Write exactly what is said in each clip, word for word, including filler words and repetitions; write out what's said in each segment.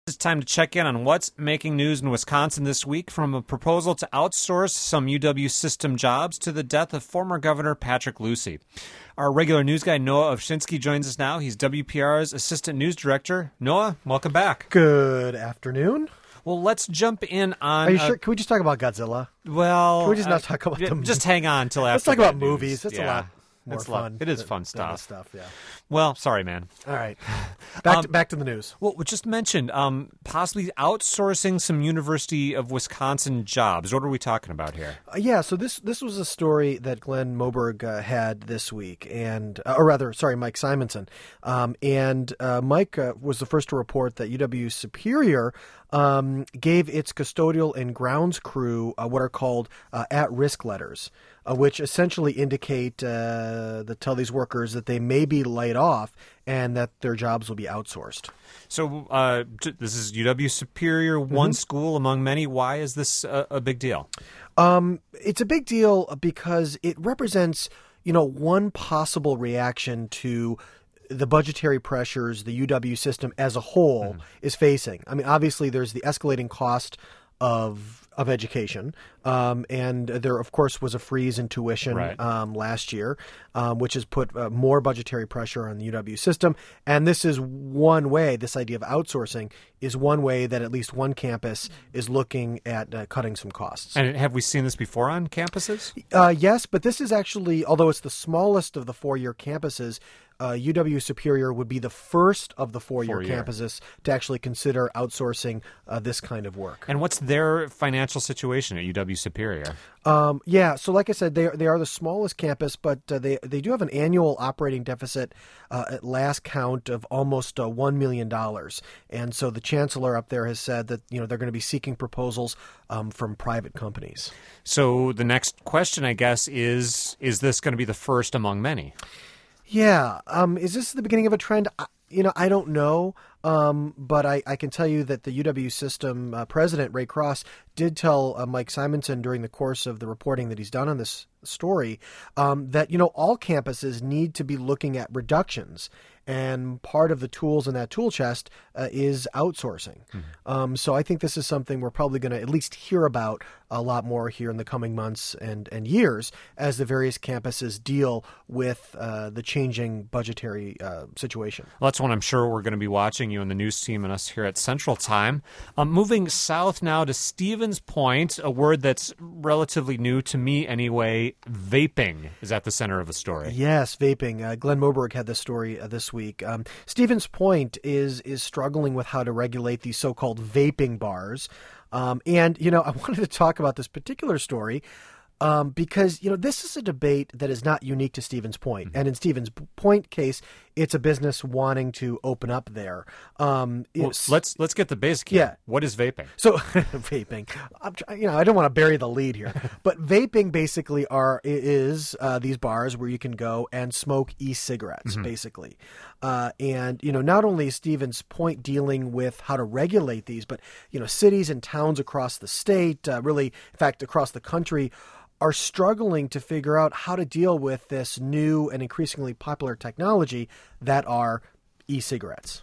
It's time to check in on what's making news in Wisconsin this week, from a proposal to outsource some U W system jobs to the death of former Governor Patrick Lucey. Our regular news guy, Noah Ovshinsky, joins us now. He's W P R's assistant news director. Noah, welcome back. Good afternoon. Well, let's jump in on... Are you uh, sure? Can we just talk about Godzilla? Well... Can we just not uh, talk about yeah, them? Just hang on until after Let's talk that about news. movies. That's Yeah. a lot more It's fun. lo- it is than- fun than stuff. this stuff, yeah. Well, sorry, man. All right. Back, Um, to, back to the news. Well, we just mentioned um, possibly outsourcing some University of Wisconsin jobs. What are we talking about here? Uh, yeah, so this this was a story that Glenn Moberg uh, had this week, and uh, or rather, sorry, Mike Simonson. Um, and uh, Mike uh, was the first to report that U W Superior um, gave its custodial and grounds crew uh, what are called uh, at-risk letters, uh, which essentially indicate uh, that tell these workers that they may be laid off and that their jobs will be outsourced. So uh, t- this is U W Superior, one school among many. Why is this a, a big deal? Um, it's a big deal because it represents, you know, one possible reaction to the budgetary pressures the U W system as a whole mm-hmm. is facing. I mean, obviously, there's the escalating cost of of education, um, and there, of course, was a freeze in tuition Right. um, last year, um, which has put uh, more budgetary pressure on the U W system. And this is one way, this idea of outsourcing is one way that at least one campus is looking at uh, cutting some costs. And have we seen this before on campuses? Uh, yes, but this is actually, although it's the smallest of the four-year campuses, uh, U W Superior would be the first of the four-year Four-year. campuses to actually consider outsourcing uh, this kind of work. And what's their financial situation at U W Superior? Um, yeah, so like I said, they are, they are the smallest campus, but uh, they they do have an annual operating deficit uh, at last count of almost uh, one million dollars. And so the chancellor up there has said that, you know, they're going to be seeking proposals um, from private companies. So the next question, I guess, is, is this going to be the first among many? Yeah. Um, is this the beginning of a trend? I, you know, I don't know. Um, but I, I can tell you that the U W system uh, president, Ray Cross, did tell uh, Mike Simonson during the course of the reporting that he's done on this story um, that, you know, all campuses need to be looking at reductions. And part of the tools in that tool chest uh, is outsourcing. Mm-hmm. Um, so I think this is something we're probably going to at least hear about a lot more here in the coming months and, and years as the various campuses deal with uh, the changing budgetary uh, situation. Well, that's one I'm sure we're going to be watching, you and the news team and us here at Central Time. Um, moving south now to Stevens Point, a word that's relatively new to me anyway. Vaping is at the center of the story. Yes, vaping. Uh, Glenn Moberg had this story uh, this week. Um, Stevens Point is is struggling with how to regulate these so-called vaping bars. Um, and, you know, I wanted to talk about this particular story um, because, you know, this is a debate that is not unique to Stevens Point. Mm-hmm. And in Stevens Point case, it's a business wanting to open up there. Um, well, let's let's get the basic here. Yeah. What is vaping? So vaping, I'm, try- you know, I don't want to bury the lead here, but vaping basically are is uh, these bars where you can go and smoke e-cigarettes, mm-hmm. basically. Uh, and, you know, not only is Stevens Point dealing with how to regulate these, but, you know, cities and towns across the state, uh, really, in fact, across the country, are struggling to figure out how to deal with this new and increasingly popular technology that are e-cigarettes.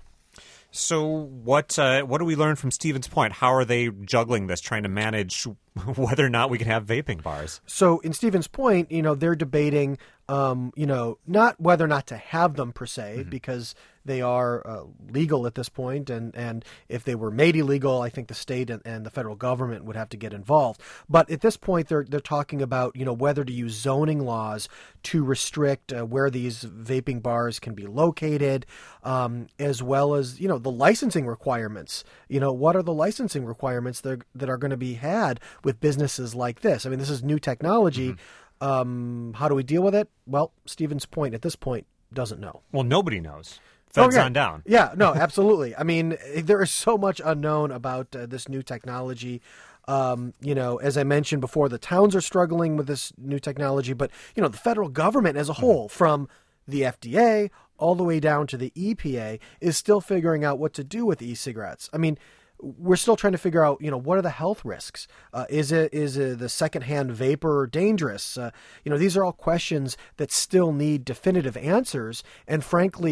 So what uh, what do we learn from Stevens Point? How are they juggling this, trying to manage whether or not we can have vaping bars? So in Stevens Point, you know, they're debating, um, you know, not whether or not to have them per se, mm-hmm. because they are uh, legal at this point, and, and if they were made illegal, I think the state and, and the federal government would have to get involved. But at this point, they're they're talking about, you know, whether to use zoning laws to restrict uh, where these vaping bars can be located, um, as well as, you know, the licensing requirements. You know, what are the licensing requirements that are, that are going to be had with businesses like this? I mean, this is new technology. Mm-hmm. Um, how do we deal with it? Well, Stevens Point at this point doesn't know. Well, nobody knows. Feds oh, yeah. on down. Yeah, no, absolutely. I mean, there is so much unknown about uh, this new technology. Um, you know, as I mentioned before, the towns are struggling with this new technology, but, you know, the federal government as a whole, mm-hmm. from the F D A all the way down to the E P A, is still figuring out what to do with e-cigarettes. I mean, we're still trying to figure out, you know, what are the health risks? Uh, is it is it the secondhand vapor dangerous? Uh, you know, these are all questions that still need definitive answers. And frankly,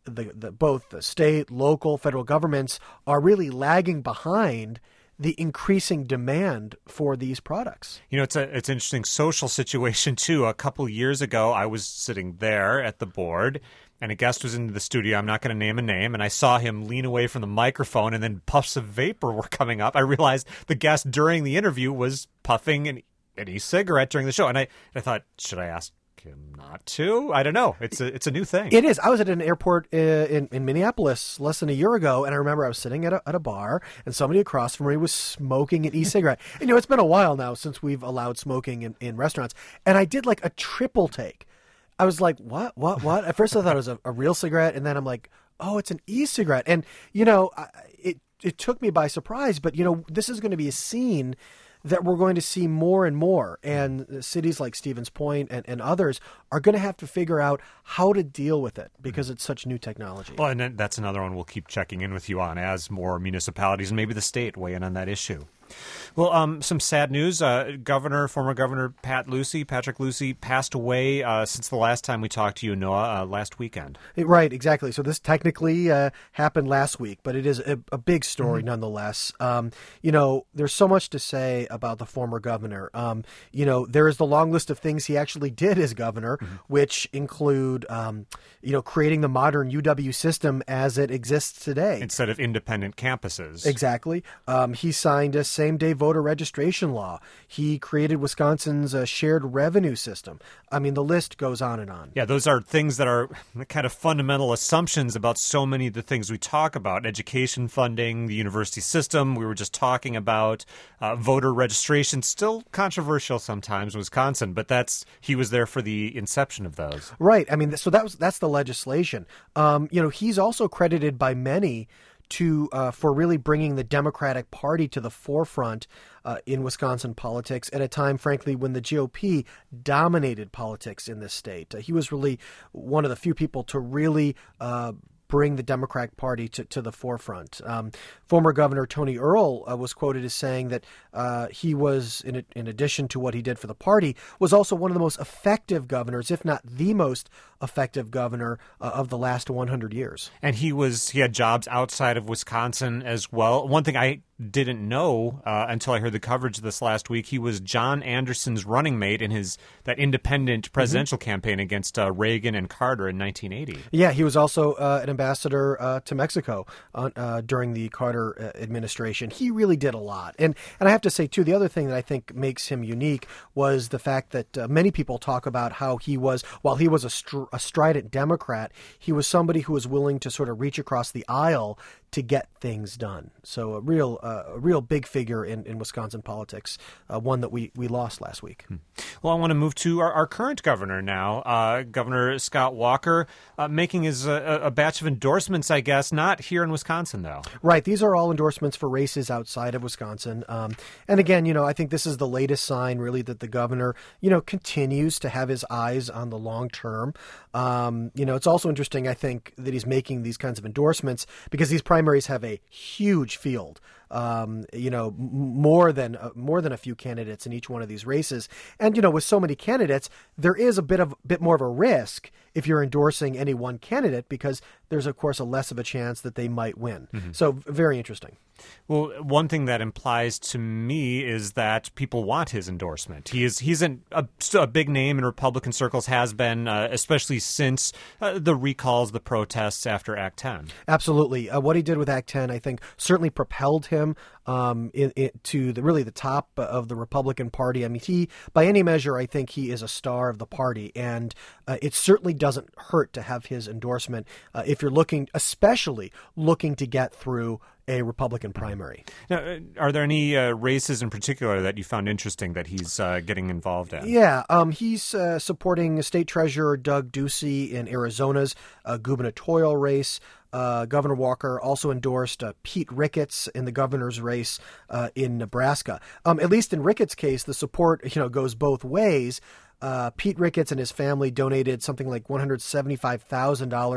the, the both the state, local, federal governments are really lagging behind the increasing demand for these products. You know, it's a it's an interesting social situation, too. A couple years ago, I was sitting there at the board, and a guest was in the studio. I'm not going to name a name. And I saw him lean away from the microphone, and then puffs of vapor were coming up. I realized the guest during the interview was puffing an, an e-cigarette during the show. And I, I thought, should I ask him not to? I don't know. It's a it's a new thing. It is. I was at an airport uh, in, in Minneapolis less than a year ago, and I remember I was sitting at a, at a bar, and somebody across from me was smoking an e-cigarette. And, you know, it's been a while now since we've allowed smoking in, in restaurants. And I did like a triple take. I was like, what, what, what? At first I thought it was a, a real cigarette, and then I'm like, oh, it's an e-cigarette. And, you know, I, it, it took me by surprise, but, you know, this is going to be a scene that we're going to see more and more. And cities like Stevens Point and, and others are going to have to figure out how to deal with it because it's such new technology. Well, and that's another one we'll keep checking in with you on as more municipalities and maybe the state weigh in on that issue. Well, um, some sad news. Uh, Governor, former Governor Pat Lucey, Patrick Lucey, passed away uh, since the last time we talked to you, Noah, uh, last weekend. Right, exactly. So this technically uh, happened last week, but it is a, a big story mm-hmm. nonetheless. Um, you know, there's so much to say about the former governor. Um, you know, there is the long list of things he actually did as governor, mm-hmm. which include, um, you know, creating the modern U W system as it exists today. Instead of independent campuses. Exactly. Um, he signed a same-day voter registration law. He created Wisconsin's uh, shared revenue system. I mean, the list goes on and on. Yeah, those are things that are kind of fundamental assumptions about so many of the things we talk about. Education funding, the university system, we were just talking about uh, voter registration, still controversial sometimes in Wisconsin, but that's he was there for the inception of those. Right. I mean, so that was that's the legislation. Um, you know, he's also credited by many to uh, for really bringing the Democratic Party to the forefront uh, in Wisconsin politics at a time, frankly, when the G O P dominated politics in this state. Uh, he was really one of the few people to really uh, bring the Democratic Party to, to the forefront. Um, former Governor Tony Earl uh, was quoted as saying that uh, he was, in, in addition to what he did for the party, was also one of the most effective governors, if not the most effective governor uh, of the last one hundred years. And he was he had jobs outside of Wisconsin as well. One thing I didn't know uh, until I heard the coverage this last week, he was John Anderson's running mate in his that independent presidential mm-hmm. campaign against uh, Reagan and Carter in nineteen eighty. Yeah, he was also uh, an ambassador uh, to Mexico uh, uh, during the Carter uh, administration. He really did a lot. And and I have to say, too, the other thing that I think makes him unique was the fact that uh, many people talk about how he was, while he was a, str- a strident Democrat, he was somebody who was willing to sort of reach across the aisle to get things done. So a real uh, a real big figure in, in Wisconsin politics, uh, one that we, we lost last week. Hmm. Well, I want to move to our, our current governor now, uh, Governor Scott Walker, uh, making his uh, a batch of endorsements, I guess, not here in Wisconsin, though. Right. These are all endorsements for races outside of Wisconsin. Um, and again, you know, I think this is the latest sign, really, that the governor, you know, continues to have his eyes on the long term. Um, you know, it's also interesting, I think, that he's making these kinds of endorsements because these primaries have a huge field. Um, you know, m- more than uh, more than a few candidates in each one of these races, and you know, with so many candidates, there is a bit of bit more of a risk if you're endorsing any one candidate because there's of course a less of a chance that they might win. Mm-hmm. So very interesting. Well, one thing that implies to me is that people want his endorsement. He is he's an, a, a big name in Republican circles, has been, uh, especially since uh, the recalls, the protests after Act ten. Absolutely. Uh, what he did with Act ten, I think, certainly propelled him um, in, in, to the, really the top of the Republican Party. I mean, he, by any measure, I think he is a star of the party. And uh, it certainly doesn't hurt to have his endorsement uh, if you're looking, especially looking to get through a Republican primary. Now, are there any uh, races in particular that you found interesting that he's uh, getting involved in? Yeah, um, he's uh, supporting State Treasurer Doug Ducey in Arizona's uh, gubernatorial race. Uh, Governor Walker also endorsed uh, Pete Ricketts in the governor's race uh, in Nebraska. Um, at least in Ricketts' case, the support you know goes both ways. Uh, Pete Ricketts and his family donated something like one hundred seventy-five thousand dollars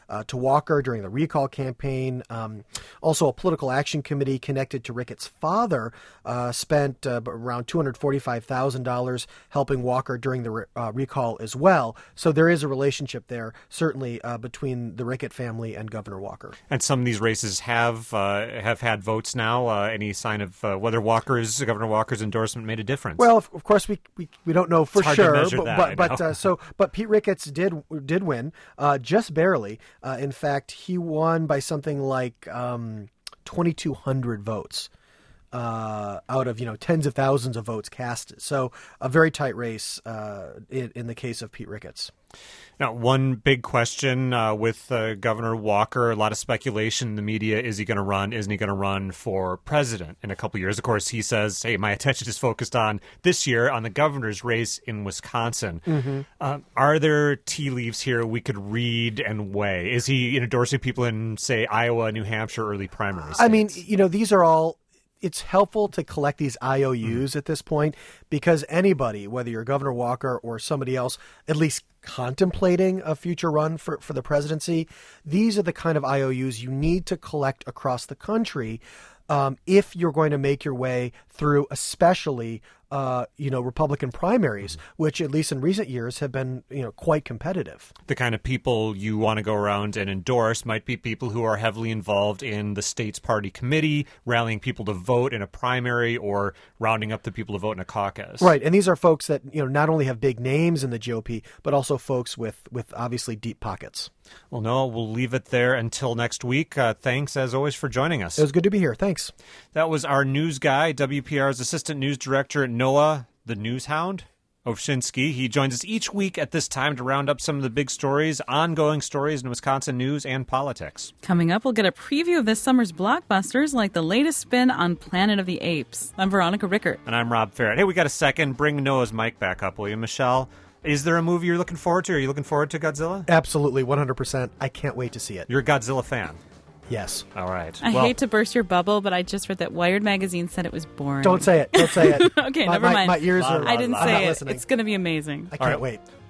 uh, to Walker during the recall campaign. Um, also, a political action committee connected to Ricketts' father uh, spent uh, around two hundred forty-five thousand dollars helping Walker during the re- uh, recall as well. So there is a relationship there, certainly, uh, between the Rickett family and Governor Walker. And some of these races have uh, have had votes now. Uh, any sign of uh, whether Walker's Governor Walker's endorsement made a difference? Well, of, of course, we, we we don't know for it's hard sure. To measure but that, but, but uh, so but Pete Ricketts did did win, uh, just barely. Uh, in fact, he won by something like um, twenty-two hundred votes. Uh, out of, you know, tens of thousands of votes cast. So a very tight race uh, in, in the case of Pete Ricketts. Now, one big question uh, with uh, Governor Walker, a lot of speculation in the media, is he going to run, isn't he going to run for president in a couple of years? Of course, he says, hey, my attention is focused on this year on the governor's race in Wisconsin. Mm-hmm. Uh, are there tea leaves here we could read and weigh? Is he endorsing people in, say, Iowa, New Hampshire, early primary states? I mean, you know, these are all... It's helpful to collect these I O Us mm-hmm. at this point because anybody, whether you're Governor Walker or somebody else, at least contemplating a future run for, for the presidency, these are the kind of I O Us you need to collect across the country um, if you're going to make your way through especially uh, you know, Republican primaries, mm-hmm. which at least in recent years have been, you know, quite competitive. The kind of people you want to go around and endorse might be people who are heavily involved in the state's party committee, rallying people to vote in a primary or rounding up the people to vote in a caucus. Right. And these are folks that, you know, not only have big names in the G O P, but also folks with, with obviously deep pockets. Well, Noah, we'll leave it there until next week. Uh, thanks, as always, for joining us. It was good to be here. Thanks. That was our news guy, W P R's assistant news director, Noah, the news hound, Ovshinsky. He joins us each week at this time to round up some of the big stories, ongoing stories in Wisconsin news and politics. Coming up, we'll get a preview of this summer's blockbusters, like the latest spin on Planet of the Apes. I'm Veronica Rickert. And I'm Rob Farrett. Hey, we got a second. Bring Noah's mic back up, will you, Michelle? Is there a movie you're looking forward to? Are you looking forward to Godzilla? Absolutely, one hundred percent. I can't wait to see it. You're a Godzilla fan? Yes. All right. I well, hate to burst your bubble, but I just read that Wired magazine said it was boring. Don't say it. Don't say it. Okay, my, never my, mind. My ears are. I didn't I'm say not it. listening. It's going to be amazing. I can't right. wait.